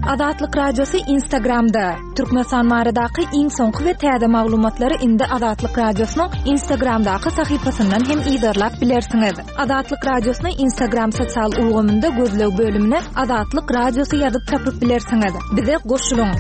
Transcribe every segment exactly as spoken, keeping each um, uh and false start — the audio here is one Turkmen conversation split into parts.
Adatlyk radiosu Instagramda. Türkmenistan maradaky iň soňky we täze maglumatlary indi Adatlyk radiosynyň Instagramdaky sahypasyndan hem ýydarlap bilersiňiz. Adatlyk radiosynyň Instagram sosial ulgamynda gözleg bölümine Adatlyk radiosu ýazyp tapyp bilersiňiz. Bize goşulyň.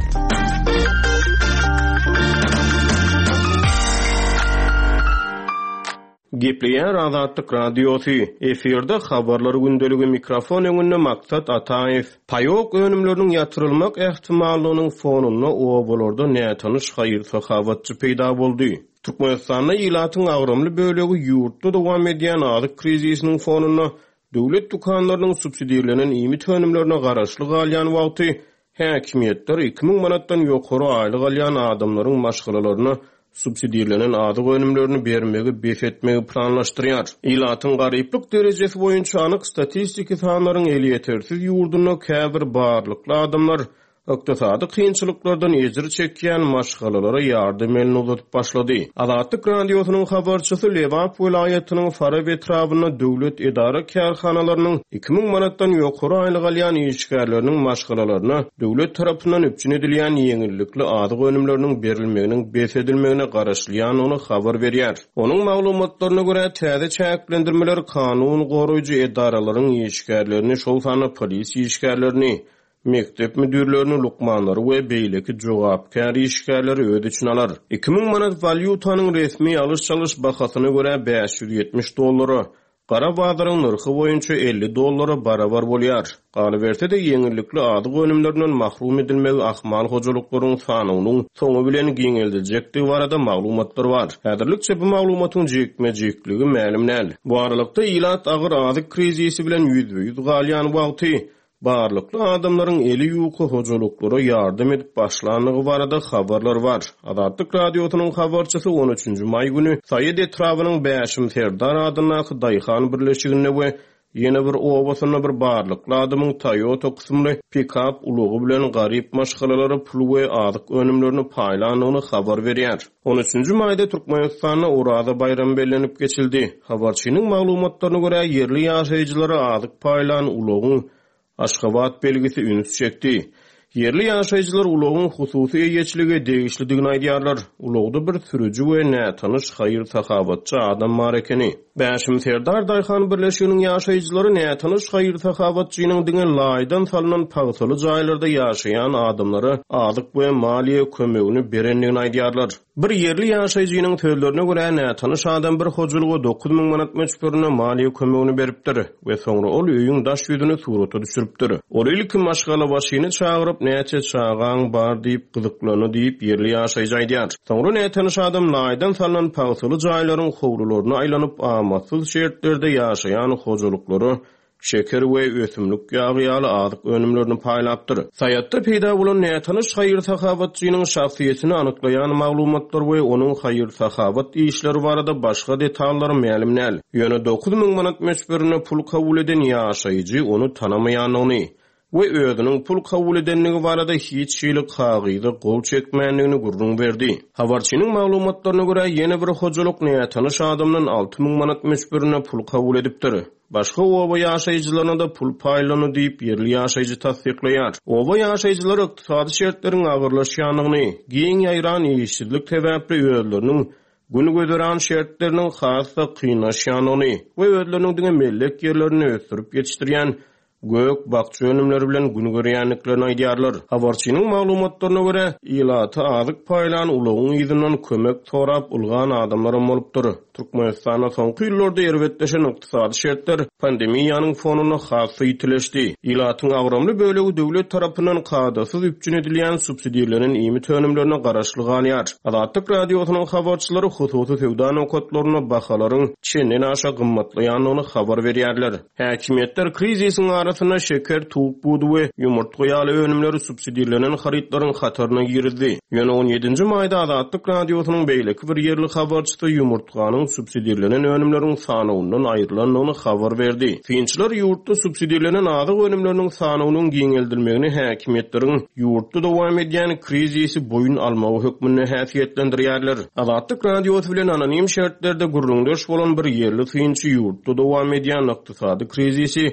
Gepleýär Adatlyk radiosu efirde habarlary gündeligi mikrofon öňünde Maksat Ataýew. Paýok önümleriniň ýatyrylmak ähtimallygynyň fonuny owalarda nätanyş haýyr sahabatçy peýda boldy. Türkmenistanda ýylatyň agrymly bölegi ýurtda dowam edýän adyk krizisiniň fonuny döwlet dukanlarynyň subsidiýalenen ýymit önümlerine garaşly galýan wagty häkimetler iki ming manatdan ýokary aýlyk alýan adamlaryň maşgalalaryny subsidiýalenen adyk önümlerini bermegi befetmegi planlaşdyrýar. Ýylatyň garyplyk derejesi boýunça anyk statistika sanlaryň eli ýetersiz ýurduny käbir barlykly adamlar ykdysady kynçylyklardan ejir çekýän maşgalalara ýardym elini uzatyp başlady. Adatlyk radiosynyň habarçysy Lewap welaýatynyň Farab etrabyna döwlet edara kärhanalarynyň iki ming manatdan ýokary aýlyk alýan işgärleriniň maşgalalaryna döwlet tarapyndan öpçün edilýän ýeňillikli adyk önümleriniň berilmeginiň besedilmegine garaşlyan ony habar berýär. Onuň maglumatlaryna görä täze çäklendirmeler kanun goraýjy edaralaryň işgärlerini, şol sany polis işgärlerini, mektep müdürlerini, lukmanları we beýleki jogapkär işgärleri ödüçün alar. iki ming manat valyutanyň resmi alış-çalış bahasyna görä beş ýüz ýetmiş dollary, gara bazaryň narhy boýunça elli dollary barabar bolýar. Galyberse de ýeňillikli adyk önümlerinden mahrum edilmegi ahmal hojalyklaryň sanynyň soňu bilen giňeldiljekdi barada maglumatlar bar. Häzirlikçe bu maglumatyň jekme-jekligi ma'lum näl. Bu aralykda ýylat agyr adyk krizisi bilen ýüzde-ýüz galýan wagty barlykly adamlaryň eli ýuky hojalyklary ýardym edip başlanýygy barada habarlar bar. Adatlyk radiosynyň habarçysy on üçünji may güni Saýed etrabynyň Bäşim Serdar adynaky daýhan birleşigine we ýene bir owasyna bir barlykly adamyň Toyota kysymly pick-up ulugy bilen garyp maşgalalary pul we adyk önümlerini paýlanygyny habar berýär. on üçünji maýda Türkmenistanda Orada bayram bellenip geçildi. Habarçynyň maglumatlaryna görä yerli ýaşaýjylary adyk paýlan ulugyň Aşgabat belgisi üns çekdi. Yerli ýaşaýjylar ulugyň hususy eýeçligi degişlidigini aýdýarlar. Ulugda bir sürüji we nätanyş haýyr sahabatçy adam bar ekeni. Bäşim Serdar daýhan birleşiginiň ýaşaýjylary nätanyş haýyr sahabatçynyň diňe laýdan salynan pagsaly jaýlarda ýaşaýan adamlary adyk we maliýe kömegini berenligini aýdýarlar. Bir yerli ýaşaýjynyň sözlerine görä nätanyş adam bir hojalyga dokuz ming manat meçberine maliýe kömegini beripdir we soňra ol öýüň daş ýüzüne surata düşüripdir. Ol ilki maşgala başyny çagyryp näçe çağaň bar diýip gyzyklany diýip yerli ýaşaýjy aýdýar. Soňra nätanyş adam laýdan salynan pagsaly jaýlaryň howrularyna aýlanyp amatsız şertlerde ýaşaýan hojalyklary şeker we ösümlik ýagyýaly adyk önümlerini paýlapdyr. Saýatda peýda bolan nätanyş haýyr sahabatçynyň şahsiýetini anyklaýan maglumatlar we onuň haýyr sahabat işleri barada başga detallar ma'lum näl. Ýöne dokuz ming manat meçberine pul kabul eden ýaşaýjy onu tanamaýanyny we özüniň pul kabul edenligi barada hiç şeýlik hagyda gol çekmänligini gurrun berdi. Habarçynyň maglumatlaryna görä ýene bir hojalyk nätanyş adamdan alty ming manat meçberine pul kabul edipdir. Başga oba ýaşaýjylaryna da pul paýlany diýip yerli ýaşaýjy tasdiklaýar. Oba ýaşaýjylar ykdysady şertleriň agyrlaşýanyny, giň ýaýran ýeşillik sebäpli özleriniň günü gödüren şertleriniň hasda kıynaşýanyny we özleriniň diňe mellek ýerlerini ösürip ýetişdirýän gök bakçı önümleri bilen günü görýänliklerini aýdýarlar. Habarçynyň maglumatlaryna görä ýylaty adyk paýlan ulugyň ýüzünden kömek sorap ulgan adamlar bolupdyr. Türkmenistana soňky ýyllarda erwetleşen ykdysady şertler pandemiýanyň fonuny hasy ýitileşdi. Ýylatyň agrymly bölegi döwlet tarapyndan kadasyz üpçün edilýän subsidiýalanyň ýymit önümlerine garaşly galýar. Adatlyk radiosynyň habarçylary hususy sewda nokatlaryna bahalaryň çenden aşa gymmatlaýanyny habar berýärler. Häkimetler krizisiň arasına şeker, tuğuk budu we ýumurtga ýaly önümleri subsidiýalenen haritlaryň hataryna girdi. Ýöne on ýedinji maýda Adatlyk radiosynyň beýleki bir yerli habarçysy ýumurtganyň subsidiýalenen önümleriň sanyny aýrylanyny habar berdi. Finçler ýurtda subsidiýalenen adyk önümleriniň sanynyň giňeldilmegini häkimetleriň ýurtda dowam edýän krizisi boyun almagy hökmüne häsiýetlendirýärler. Adatlyk radiosy bilen anonim şertlerde gurrundaş bolan bir yerli finçi ýurtda dowam edýän ykdysady krizisi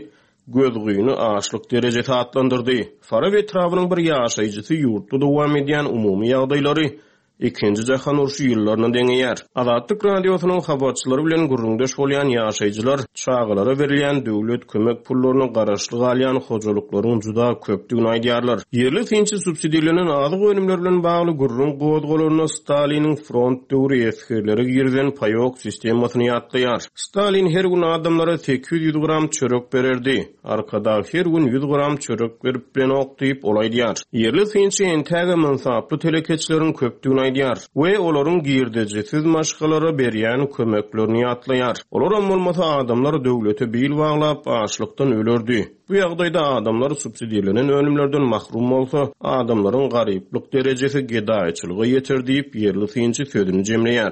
gözgüýüni açlyk derejesi atlandyrdy. Fara we trawynyň bir ýaşaýjysy ýurtda dowam edýän umumy ýagdaýlary ikinji jahan urşy ýyllaryna deňýär. Azatlyk radiosynyň habarçylary bilen gurrundaş bolýan ýaşaýjylar çağlara berilýän döwlet kömek pullaryny garaşlyk alýan hojalyklaryň juda köpdigini aýdýarlar. Yerli finçi subsidiýalenen azyk önümler bilen bagly gurrun gowdgalaryna Staliniň front döwri efirleri girden paýok sistemasyny ýatlaýar. Stalin her gün adamlara sekiz yüz gram çörek bererdi. Arkada her gün yüz gram çörek berip bilen okdyp olaýdýar. Yerli finçi entäge mansaply telekeçleriň köpdigini aýdýar we olaryň girdejesiz maşgalara berýän kömeklerini ýatlaýar. Olar bolmasa adamlar döwlete bil baglap açlykdan ölerdi. Bu ýagdaýda adamlar subsidiýalenen önümlerden mahrum bolsa, adamlaryň garyplyk derejesi gedaýçylygy ýeter diýip yerli finçi sözüni jemleýär.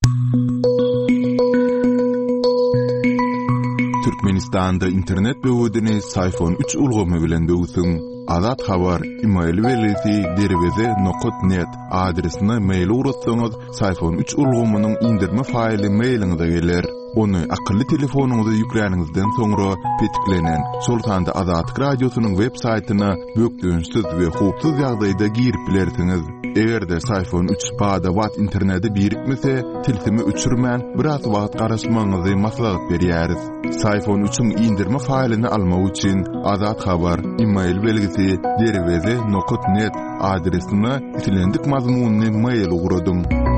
Türkmenistanda internet böwedini iPhone üç ulgamy bilen böwsün. Azat habar email welisi derweze nokta net adresine mail uratsaňyz iPhone üç ulgamynyň indirme faýly mailiňize geler. Onu akıllı telefonuňyza ýükläňizden soňra petiklenen Sultanda Azatlyk radiosynyň web saýtyna bökdüňsiz we hupsuz ýagdaýda girip bilersiňiz. Egerde iPhone üç bada wat interneti birikmese, tilsimi üçürmän biraz wagt garaşmaňyzy maslahat berýäris. iPhone üçüň indirme faýlyny almak üçin Azat habar email belgisi derweze nokta net adresine itilendik mazmunyny mail ugradyň.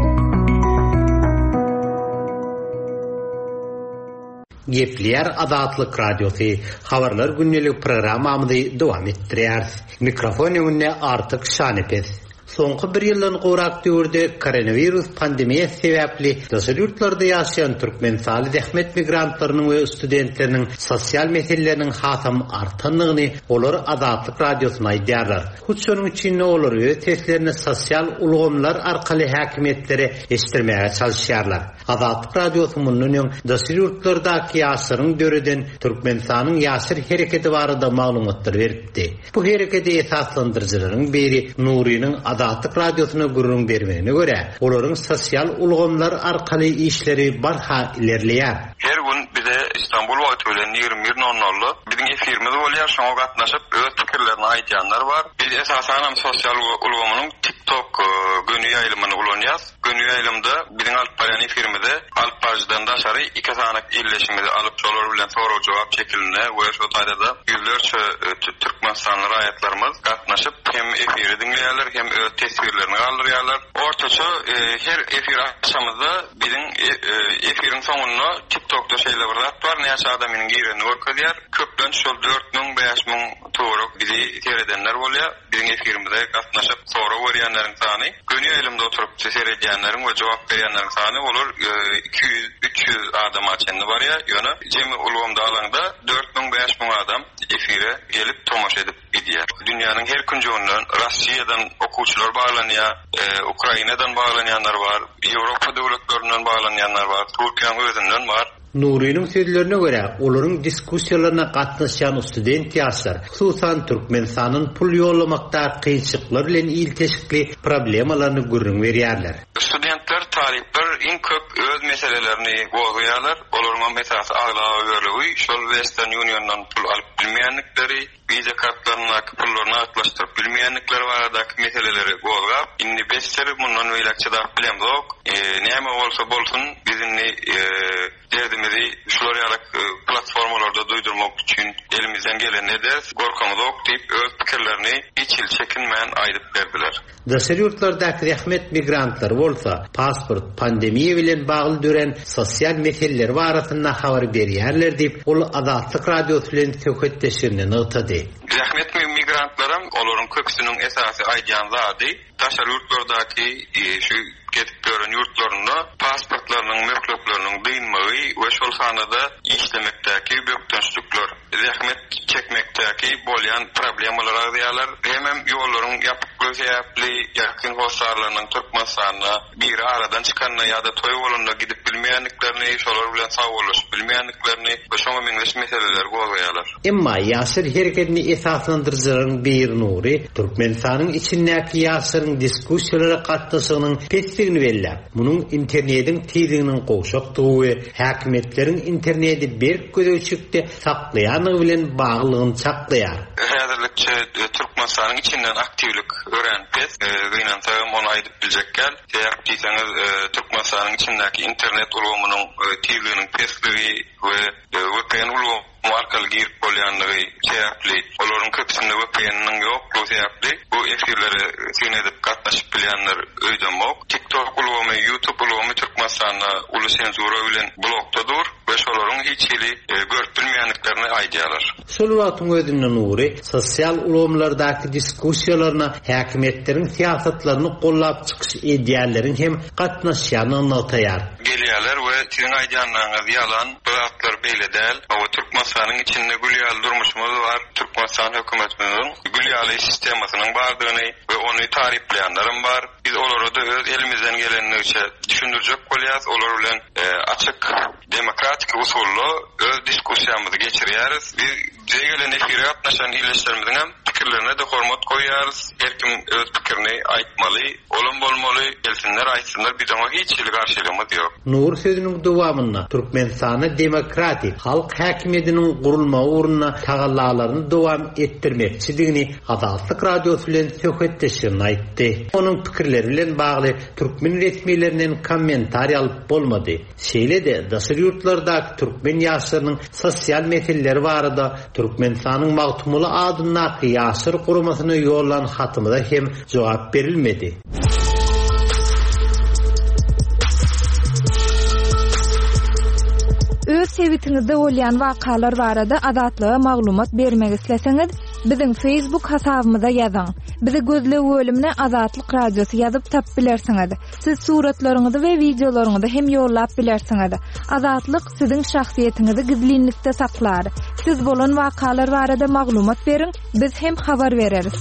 Gepler Azatlyk radiosu habarlar günnelik programmamyzy dowam etdirýär. Mikrofon ýönüne artyk Şanepez. Soňky bir ýyldan gorak döwürde koronavirus pandemiyasi sebäpli daşary ýurtlarda ýaşaýan türkmen saly zähmet migrantlarynyň we studentleriniň sosial meseleläriniň hasam artanlygyny olar Azatlyk radiosyna aýdýarlar. Şonuň üçin olar öz seslerini sosial ulgamlar arkaly häkimetlere eşitdirmäge çalışýarlar. Azatlyk radiosu munun daşary ýurtlardaky ýaşaryň döreden türkmen salynyň ýaşar hereketi barada maglumatlar beripdi. Bu hereketi esaslandyrjylaryň biri Nuriýanyň Azatlyk radiosyna gurrun bermegine göre, olaryň sosial ulgamlar arkaly işleri barha ilerleýär. Her gün bize İstanbul wagty bilen ýygrimi bir nol nol biziň efirimiz bolýar, şoňa gatnaşyp öz pikirlerini aýdýanlar bar. Biz esasen sosial ulgamynyň TikTok günü ýaýlymyny ulanýas. Günü ýaýlymda biziň alyp barýan efirimizde alyp barjydan daşary iki sanatyk illeşimizde alyp çolar bilen soraw jogap şekiline we şu taýda ýüzlerçe türkmenstanly raýatlarymyz gatnaşyp hem efiri dinleýärler hem öz tesbirlerini galdyrýarlar. Ortaça e, her efir açamyzda biziň e, efiriň soňuna TikTokda şeýle bir zat bar, näçe adamyň girini görkezýär. Köpden şol dört miň beş miň towerok bizi seredenler bolýar. Biziň efirimizde gatnaşyp soraw berýänleriň sany, günü ýylymda oturup seredýänleriň we jogap berýänleriň sany bolar iki yüz üç yüz adama çenli barýar. Ýöne jemi ulgamda alanda dört miň beş miň adam efire gelip tomaşa edip gidýär. Dünýäniň her künjegininden Russiýadan okuwçylar baglanýar, e, Ukrainadan baglanýanlar bar, Ýewropa döwletlerinden baglanýanlar bar, Türkiýanyň özünden bar. Nuriýanyň sözlerine göre, olaryň diskussiýalaryna gatnaşan student ýaşlar, hususan Türkmenistanyň pul ýollamakda kynçylyklar bilen ilteşikli problemalaryny gurrun berýärler. Studentler, talipler iň köp öz meselelerini goýýarlar. Olaryň meselesi aglagy görlügi, şol Western Union'dan pul alyp bilmeýänlikleri, viza kartlaryna pullaryny atlaşdyryp bilmeýänlikleri baradaky meseleleri goýýap, indi beşleri mundan öýlekçe bilemzok. E, näme bolsa bolsun bizni e, derdimizi şular ýarak e, platformalarda duýdurmak üçin elimizden gelen eder, gorkamyzok diýip öz pikirlerini içil çekinmän aýdyp berdiler. Daşary ýurtlardaky zähmet migrantlar bolsa, pasport, pandemiýa bilen bagly dören sosial meseleler barasynda habar berýärler diýip ol Azatlyk radiosu bilen söhbetleşýärni ýetdi. Zähmet migrantlaram olaryň köpüsiniň esasy aýdýan zady daşary ýurtlardaky e, şu getip gören ýurtlaryna pasportlarynyň möhlepleriniň dynmagy we şol sanada işlemekdäki bökdönçlükler, zähmet çekmekdäki bolýan problemler agdýarlar. Hemem ýollaryň ýapykly sebäpli ýakyn hoşarlarynyň Türkmenistana bir aradan çykanyna ýa-da toý bolanda gidip bilmeýänliklerini, şolar bilen sagollaşyp bilmeýänliklerini we şoňa meňzeş meseleler goýýarlar. Emma ýaşyr hereketini esaslandyrjyň bir nury Türkmenistanyň içindäki ýaşyryň diskussiýalary gatnaşygynyň pesligini belläp, munyň internetiň tiýdiginiň gowşakdygy, häkimetleriň interneti berk gödöçükde saklaýanygy bilen baglygyny çaklaýar. Häzirlikçe Türkmenistanyň içinden aktivlik öğrenpes, gynansaňam onu aýdyp biljekkäl, täýip diýseňiz Türkmenistanyň içindäki internet ulgamynyň tiýdiginiň pesligi we V P N ulgamy markaly girip bolýanlygy täýipli. Olaryň köpsinde V P N'niň ýok, bu täýipli. Bu efirleri sen edip gatnaşyp bilýänler öýdemok. TikTok ulgamy, YouTube ulgamy Türkmenistanda uly senzura bilen blokdadyr we şolaryň hiç hili görüp bilmeýänliklerini aýdýarlar. Şol wagtyň özünden ury sosial ulamlardaky diskussiýalaryna häkimetleriň siýasatlaryny gollap çykyş edýärlerin hem gatnaşýanyny anlataýar. Gelýärler we sizin aýdýanlaryňyz ýalan, bulatlar beýle däl. Awa Türkmenistanyň içinde gülýal durmuşmyz bar. Türkmenistan hökümetiniň gülýal sistemasynyň bardygyny we ony tarifleýänlerim bar. Biz olary da öz elimizden gelenleriçe düşündirjek bolýas, olar bilen e, açyk demokratik usulla öz diskussiýamyzy geçirýäris. Biz bize gelen efire gatnaşan ýerleşlerimizden hem pikirlerine de hormat koýýarys. Her kim öz pikirini aýtmaly, olum bolmaly, gelsinler aýtsynlar, biz ona hiç hili garşylygymyz ýok. Nur sözüniň dowamynda Türkmenistany demokratik halk häkimetiniň gurulma uğruna tagallalaryny dowam etdirmekçidigini Azatlyk radiosu bilen söhbetleşýän aýtdy. Onuň pikirleri bilen bagly türkmen resmiýetlerinden kommentariýa alyp bolmady. Şeýle de daşary ýurtlardaky türkmen ýaşlarynyň sosial meseleleri barada Türkmenistanyň magtumuly adymnaky ýaşlar guramasyna ýollan hatymyda hem jogap berilmedi. Öz sebitiňizde bolýan wakalar barada adatlyga maglumat bermek isleseňiz, biziň Facebook hasabymyza ýazyň. Bizi gözle bölümine Azatlyk radiosu ýazyp tap bilersiňiz. Siz suratlaryňyzy we videolaryňyzy hem ýollap bilersiňiz. Azatlyk siziň şahsiýetiniňizi gizlinlikde saklar. Siz bolan wakalar barada maglumat beriň, biz hem habar bereriz.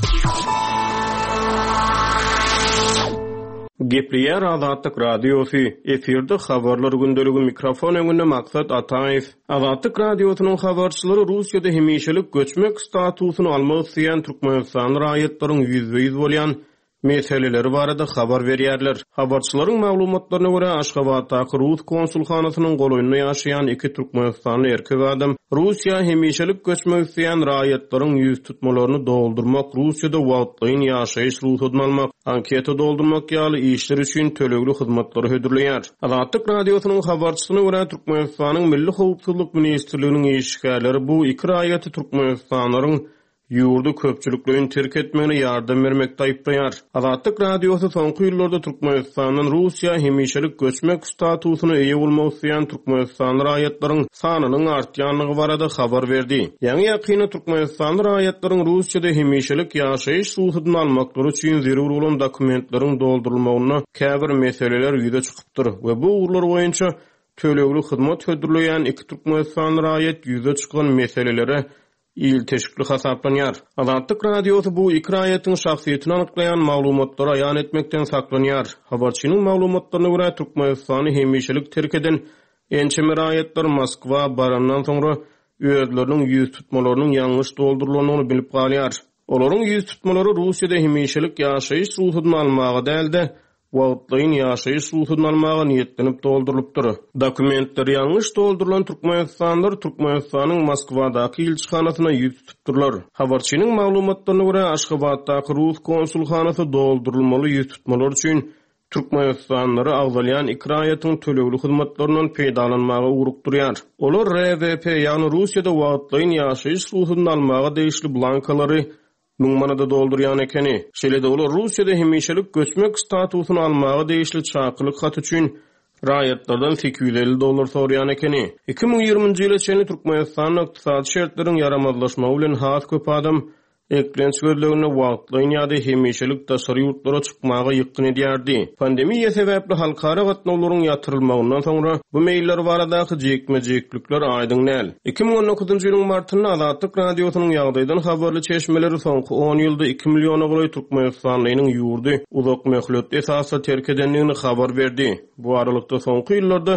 Gepliýär Azatlyk radiosu efirde habarlar gündeligi mikrofon öňünde Maksat Ataýew. Azatlyk radiosynyň habarçylary Russiýada hemişelik göçmek statusyny almak isleýän Türkmenistan raýatlaryň ýüzde ýüz bolýan meseleleri barada habar berýärler. Habarçylaryň maglumatlaryna görä Aşgabatdaky Rus konsulhanasynyň goloýunda ýaşaýan iki Türkmenistanly erkek adam Russiýa hemişelik göçmek isleýän raýatlaryň ýüz tutmalaryny doldurmak, Russiýada wagtlyň ýaşaýyş ruhusyny almak, anketa doldurmak ýaly işler üçin tölegli hyzmatlary hödürleýär. Azatlyk radiosynyň habarçysyna görä Türkmenistanyň Milli Howpsuzlyk ministrliginiň işgärleri bu iki raýaty Türkmenistanyň ýurdu köpçüliklerini terk etmegine ýardam bermekde aýplaýar. Azatlyk radiosu soňky ýyllarda Türkmenistanyň Russiýa hemişelik göçmek statusyny eýe bolmak isleýän Türkmenistan raýatlaryň sanynyň artýanlygy barada habar berdi. Ýa-ni ýakyny Türkmenistan raýatlaryň Russiýada hemişelik ýaşaýyş ruhusyny almaklary üçin zerur bolan dokumentleriň doldurulmagyna käbir meseleler ýüze çykypdyr we bu uğurlar boýunça tölegli hyzmat hödürleýän iki Türkmenistan raýat ýüze çykan meselelere il teşkil hasaplanýar. Azatlyk radiosu bu iki raýatyň şahsiýetini anyklaýan maglumatlary aýan etmekden saklanýar. Habarçynyň maglumatlaryna görä Türkmenistany hemişelik terk eden ençeme raýatlar Moskwa barandan soňra özleriniň ýüz tutmalarynyň ýalňyş doldurulynyny bilip galýar. Olaryň ýüz tutmalary Russiýada hemişelik ýaşaýyş ruhusyny almagy däldi. Wagtlyň ýaşaýyş ruhusyny almaga niýetlenip doldurulypdyr. Dokumentler ýalňyş doldurulan Türkmenistanlar Türkmenistanyň Moskwadaky ilçihanasyna ýüz tutupdyrlar. Habarçynyň maglumatlaryna görä Aşgabatdaky Rus konsulhanasy doldurulmaly ýüz tutmalar üçin Türkmenistanlary agdalýan iki raýatyň tölegli hyzmatlarynyň peýdalanmagy urukdurýar. Olar R V P ýa-ni Russiýada wagtlyň ýaşaýyş ruhusyny almaga deýişli blankalary numara doldurýan ekeni. Şeýle-de olar Russiýada hemişelik göçmek statusyny almaga deýişli çakylyk hat üçin raýatlardan sekiz yüz elli dollar sorýan ekeni. iki ming ýygrymynjy ýyla çenli Türkmenistanyň ykdysady şertleriň yaramazlaşmagy bilen has köp adam eklenç gözlegine wagtlyň ýa-da hemişelik daşary ýurtlara çykmaga ýykyn edýärdi. Pandemiýa sebäpli halkara gatnawlaryň ýatyrylmagyndan soňra bu meýiller baradaky jekme-jeklikler aýdyň näl. iki ming on dokuzunjy ýylyň martynda Azatlyk radiosynyň ýagdaýdan habarly çeşmeleri soňky on ýylda iki milliona goly Türkmenistanlynyň ýurdy uzak möhlet esasy terk edenligini habar berdi. Bu aralykda soňky ýyllarda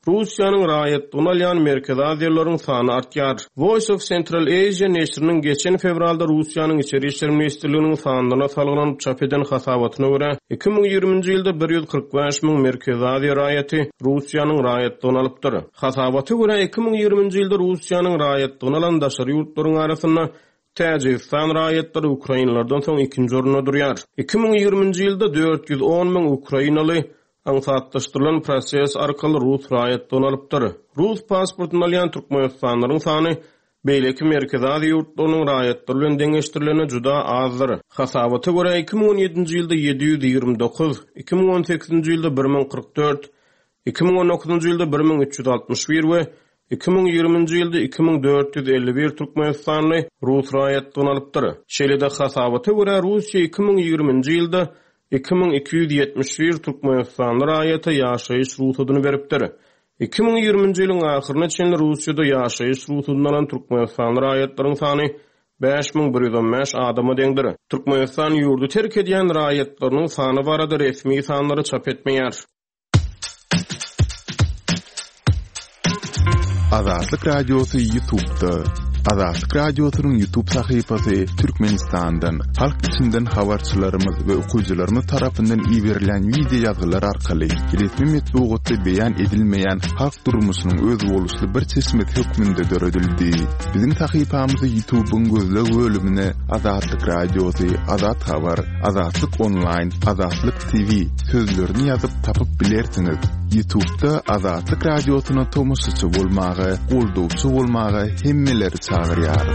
Russiýanyň raýatlygyna alýan Merkezi Aziýalaryň sany artýar. Voice of Central Asia neşriniň geçen fevralda Russiýanyň içeri işler ministrliginiň sanyna salgynyp çap eden hasabatyna görä iki ming ýigrimiji ýylda bir ýüz kırk beş miň Merkezi Aziýa raýaty Russiýanyň raýatlygyny alypdyr. Hasabaty görä iki ming ýigrimiji ýylda Russiýanyň raýatlygyny alan daşary ýurtlaryň arasynda Täjikistan raýatlary Ukrainalardan soň ikinji orunda durýar. iki ming ýigrimiji ýylda dört ýüz on miň Ukrainaly ansatlaşdyrylan proses arkaly Rus raýatlygyny alypdyr. Rus pasportyny alýan türkmenistanyň sany beýleki Merkezi Aziýa ýurtlarynyň raýatlary bilen deňeşdirilene juda azdyr. Hasabaty görä iki ming on ýedinji ýylda yedi ýüz ýigirmi dokuz, iki ming on sekizinji ýylda bir ming kırk dört, iki ming on dokuzunji ýylda bir ming üç ýüz altmış bir we iki ming ýigriminji ýylda iki ming dört ýüz elli bir türkmenistanly Rus raýatlygyny alypdyr. Şeýle-de hasabaty görä Russiýa iki ming ýigriminji ýylda iki ming iki ýüz ýetmiş bir türkmenistanly raýata ýaşaýyş ruhudyny beripdir. iki ming ýigriminji ýylyň ahyryna çenli Russiýada ýaşaýyş ruhudyny alan türkmenistanly raýatlaryň sany beş ming bir ýüz on beş adama deňdir. Türkmenistan ýurdu terk edýän raýatlarynyň sany barada resmi sanlary çap etmeýär. Azatlyk Radiosu YouTube'da. Azatlyk Radiosu'nun YouTube sahypasy Türkmenistandan, halk içinden habarçylarymyz we okuwçylarymyz tarapyndan ýiberilen video ýazgylar arkaly resmi metbuatda beýan edilmeýän halk durmuşynyň öz boluşly bir çeşmet hökmünde döredildi. Biziň sahypamyzy YouTube'un gözleg bölümine Azatlyk Radiosu, Azat Habar, Azatlyk Online, Azatlyk T V sözlerini ýazyp tapyp bilersiňiz. YouTube'da Azatlyk Radiosu'na tomoşaçy bolmagy, goldowçy bolmagy hemmeleri çağırýar.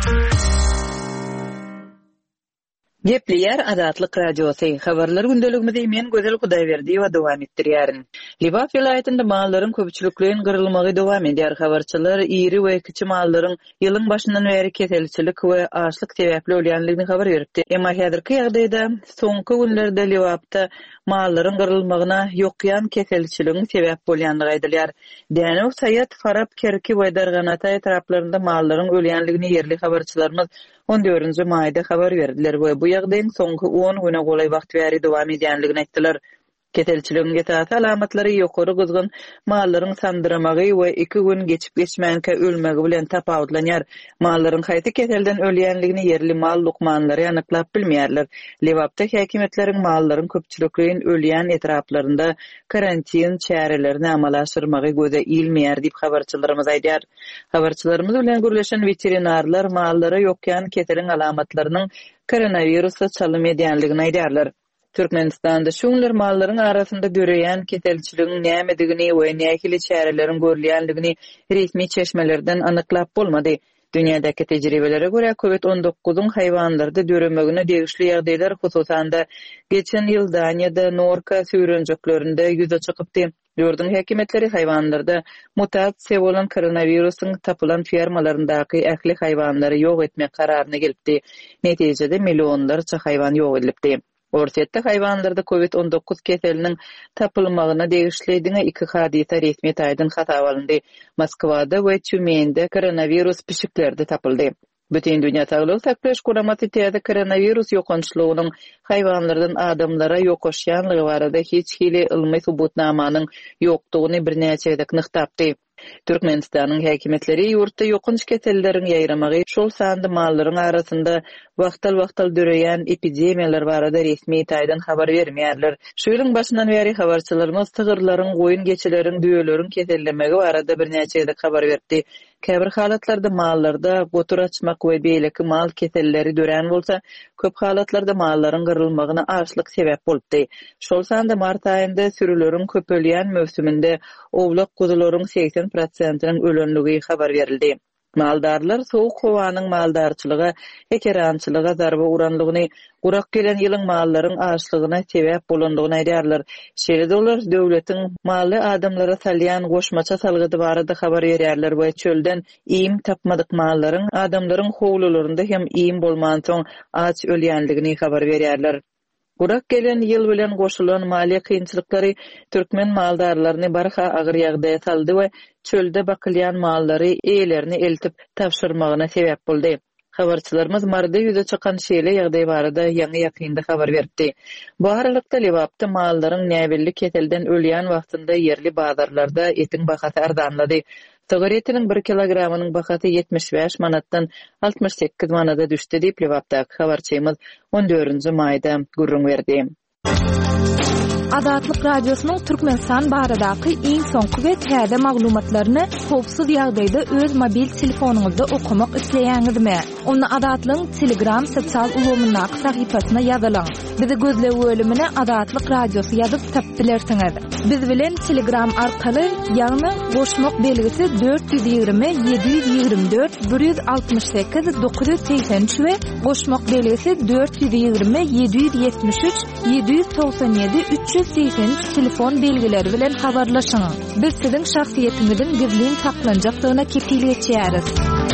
Gepleýär Azatlyk Radiosu. Habarlar gündeligimizi men Gözel Hudaýberdi we dowam etdirýärin. Libat vilayatyny mallaryň köpçülikligiň gyrylmagy dowam edýär. Habarçylar iri we kiçi mallaryň ýylyň başyndan beri keselçilik we açlyk sebäpli ölýänligini habar beripdi. Emma häzirki ýagdaýda soňky günlerde Libatda mallaryň gyrylmagyna ýokýan keselçiligiň sebäp bolýandygy aýdylýar. Däne Sayat Farab Kerki we Darganata etraplarynda mallaryň ölýänligini ýerli habarçylarymyz on dördünji maýda habar berdiler we bu ýagdaýyň soňky on güne golay wagt bäri dowam edýänligini aýtdylar. Keselçiligiň getäti alamatlary ýokary gyzgyn mallaryň sandyramagy we iki gün geçip geçmänkä ölmegi bilen tapawutlanýar. Mallaryň haýty keselden ölýänligini ýerli mal lukmanlary anyklap bilmeýärler. Lewapda häkimetleriň mallaryň köpçülikligiň ölýän etraplarynda karantin çärelerini amala aşyrmagy göze ilmeýär diýip habarçylarymyz aýdýar. Habarçylarymyz bilen gürleşen veterinarlar mallara ýokýan keseliň alamatlarynyň koronavirusla çalym edýänligini aýdýarlar. Türkmenistanda şuňlar mallaryň arasynda göreýän keselçiligiň nämedigini we nähili çärelerin görülýänligini resmi çeşmelerden anyklap bolmady. Dünýädäki tejribelere görä covid on dokuzyň haýwanlarda döremegine degişli ýagdaýlar hususan da geçen ýyl Daniýada Norka süýrenjeklerinde ýüze çykypdy. Ýurdun häkimetleri haýwanlarda mutasiýa bolan koronawirusyň tapylan fermalaryndaky ähli haýwanlary ýok etmek kararyna gelipdi. Netijede millionlarça haýwan ýok edilipdi. Orsetde haýwanlarda covid on dokuz keseliniň tapylmagyna degişli iki hadisa resmi taýdan hatap alındy. Moskwada we Tümeňde koronavirus pişiklerde tapyldy. Bütün dünýä Saglyk saklaş Komitetiýeti koronavirus ýokançlygynyň haýwanlardan adamlara ýokaşýanlygy barada hiç hili ilmi subutnamanyň ýokdugyny birnäçe edek nyktapdy. Türkmenistanyň häkimetleri ýurtda ýokunç keselleriň ýaýramagy şol sandy mallaryň arasynda wagtal-wagtal döreýän epidemiýalar barada resmi taýdan habar bermeýärler. Şu ýylyň başyndan beri habarçylarymyz tygyrlaryň, goýun geçeleriň, düýeleriň kesellemegi barada birnäçe edek habar berdi. Käbir halatlarda mallarda gotur açmak we beýleki mal keselleri dören bolsa, köp halatlarda mallaryň gyrylmagyna açlyk sebäp bolupdy. Şol sanda mart aýynda sürüleriň köpelýän mövsüminde owlak gudularyň seksen prosentiniň ölenligi habar berildi. Maldarlar soğuk howanyň maldarçylyga, hekerançylyga zarba uranlygyny, gurak gelen ýylyň mallaryň açlygyna sebäp bolandygyny aýdýarlar. Şeýle dolar döwletiň mally adamlara salýan goşmaça salgydy barada habar berýärler we çölden iýim tapmadyk mallaryň adamlaryň howlularynda hem iýim bolman soň aç ölýänligini habar berýärler. Gurak gelen ýyl bilen goşulan mali kynçylyklary türkmen maldarlaryny barha agyr ýagdaýa saldy we çölde bakylýan mallary eýlerini eltip tapşyrmagyna sebäp boldy. Habarçylarymyz marda ýüze çykan şeýle ýagdaý barada ýaňy ýakynda habar berdi. Bu aralykda Liwapda mallaryň näbilli ketelden ölýän wagtynda yerli bazarlarda etiň bahasy arzanlady. Sigaretiniň bir kilogramynyň bahasy yetmiş beş manatdan altmış sekiz manata düşdi diýip Liwapda habarçymyz on dördünji maýda gurrun berdi. Adatlyk radiosynyň Türkmenistan baradaky iň soňky we täze maglumatlaryny howpsuz ýagdaýda öz mobil telefonuňyzda okumak isleýäňizmi? Onu Adatlyň Telegram sosial ulgamyndaky sahypasyna ýazylaň. Bizi gözle bölümine Adatlyk radiosy ýazyp tapdylarsyňyz. Biz bilen Telegram arkaly ýagny goşmak belgisi dört yüz ýygrimi yedi yüz ýygrimi dört bir yüz altmış sekiz dokuz yüz seksen üç we goşmak belgisi dört yüz ýygrimi yedi yüz ýetmiş üç yedi yüz toksan ýedi üç yüz seksen üç telefon belgileri bilen habarlaşyň. Biz siziň şahsiýetiniziň gizlin saklanjaklygyna kepilik etýäris.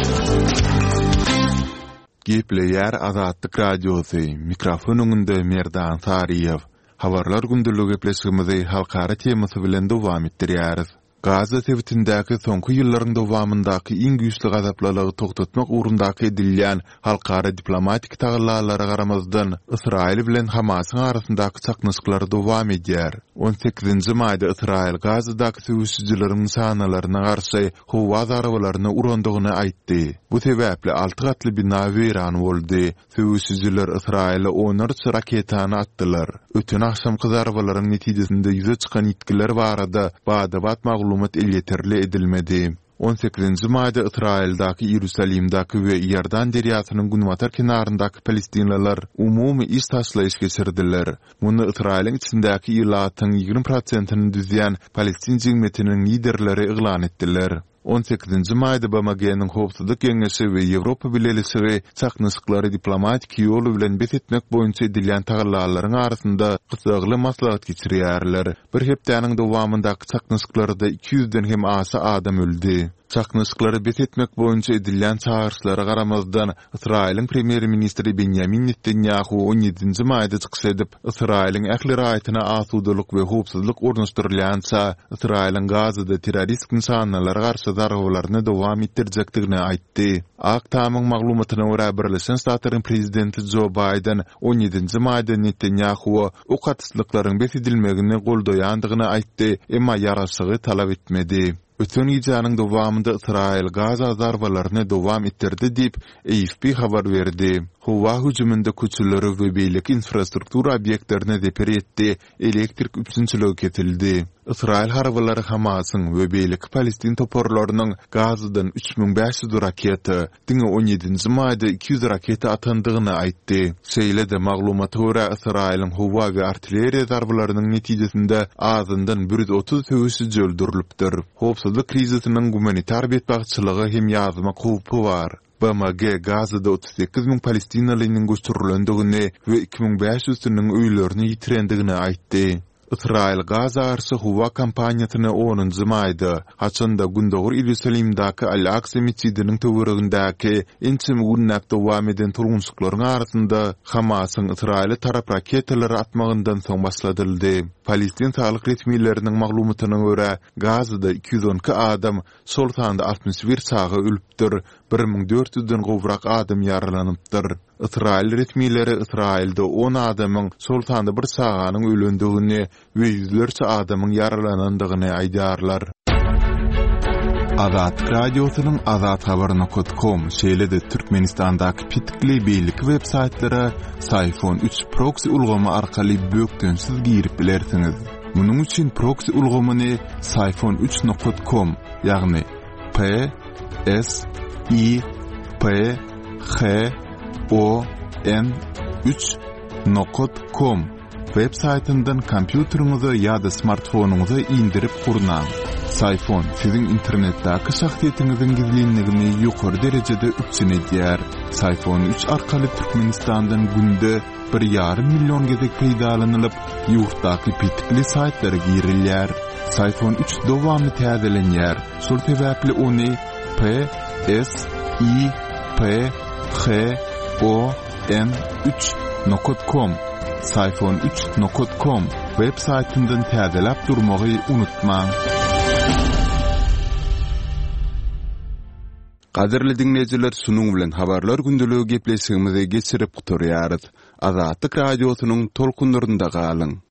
Gepleýär Azatlyk radiosy mikrofonuňynda Merdan Tariýew. Habarlar gündürlügi gepleşigimizi halkara temasy bilen dowam etdirýäris. Gaza tewitindäki soňky ýyllaryň dowamyndaky iň güýçli gazaplarlygy toktatmak ugrundaky edilýän halkara diplomatik tagallarlara garamazdan Israil bilen Hamasyň arasyndaky çaknysyklar dowam edýär. on sekizinji maýda Israil Gazadaky söwüşçileriň sanalaryna garşy howa zarabalaryny urandygyny aýtdy. Bu sebäpli alty gatly bina weýran boldy. Söwüşçiler Israila on üç raketany atdylar. Ötün akşamky zarabalaryň netijesinde ýüze çykan ýetkiler barada badabat maglumat elýeterli edilmedi. on sekizinji maýda Israildaky Ýerusalimdaky we Ýerdan derýasynyň günwatar kenaryndaky palestinliler umumy iş taşlaýyş geçirdiler. Muny Israiliň içindäki ýylatyň ýygrimi prosentyny düzýän Palestin jemgyýetiniň liderleri eglan etdiler. on sekizinji maýda B M G'niň howpsuzlyk Geňeşi we Ýewropa Birleşigi çaknysıklary diplomatik ýol bilen betetmek boýunça edilýän tagallarlaryň arasynda gysagly maslahat geçirýärler. Bir hepdeniň dowamyndaky çaknysyklarda iki yüzden hem asa adam öldi. Çaknysıklary betetmek boýunça edilýän çağırşlara garamazdan Israiliň premier ministri Benjamin Netanyahu on ýedinji maýda çykyş edip Israiliň ähli raýatyna asudalyk we howpsuzlyk ornaşdyrylýança Israiliň Gazada terrorist insanlara garşy zarabalaryny dowam etdirjekdigini aýtdy. Aktamyň maglumatyna görä Birleşen Ştatlaryň prezidenti Joe Biden on ýedinji maýda Netanyahu o gatyslyklaryň betedilmegini goldaýandygyny aýtdy, emma ýaraşygy talap etmedi. Ötün ýylyň dowamynda Israil Gaza zarbalaryny dowam etdirdi diýip A F P habar berdi. Howa hüjüminde köçüleri we beýlik infrastruktura obýektlerini deper etdi, elektrik üpsünçiligi ketildi. Israil harabalary Hamasyň we beýlik Palestin toporlarynyň Gazadan üç bin beş yüz rakety, diňe on ýedinji maýda iki yüz rakety atandygyny aýtdy. Şeýle-de maglumata görä Israiliň howa we artilleriýa zarbalarynyň netijesinde azyndan bir yüz otuz söwüşçi öldürilipdir. Howpsuzlyk krizisiniň humanitar betbagçylygy hem ýazma howpy bar. B M G Gazada otuz sekiz bin Palestinliň göçürilendigini we iki bin beş yüzüniň öýlerini ýitirendigini aýtdy. Israil Gaza arşy howa kampaniýasyny onunji maýda haçanda gündogur Ýerusalimdaky Al-Aqsa mescidiniň töweregindäki ençim günnäp dowam eden turgunçyklaryň arasynda Hamasyň Israil tarap raketalary atmagyndan soň başladyldy. Palestin saglyk resmiýetleriniň maglumatyna görä Gazada iki yüz on iki adam, şol sanda altmış bir çağa ölüpdir, bir min dört yüzden gowrak adam ýaralanypdyr. Israil resmiýetleri Israilde on adamyň şol sanda bir çağanyň ölendigini we ýüzlerçe adamyň ýaralanandygyny aýdarlar. Azat radiosynyň azat habar nokta com şeýle-de Türkmenistandaky pitli beýlik web saytlara Sayfon üç proxy ulgamy arkaly bökdensiz girip bilersiňiz. Munyň üçin proxy ulgamyny sayfon üç nokta com ýagny P S I P H O N üç nokta com web saytyndan kompýuteriňize ýa-da smartfonuňyza indirip gurnaň. Sayfon siziň internetdäki şahsiýetiniziň gizlinligini ýokary derejede üçin edýär. Sayfon üç arkaly Türkmenistandan günde bir ýarym million gezek peýdalanylyp, ýurtdaky pitli saytlara girilýär. Sayfon üç dowamy täzelenýär. Şol sebäpli ony P S I P H O N üç nokta com sayfon üç nokta com web saytyndan täzelep durmagy unutmaň. Gaderli dinleyijiler, sunum bilen habarlar gündeligi gepleşigimizi geçirip guturýarys. Azatlyk radiosynyň tolkunlarynda galyň.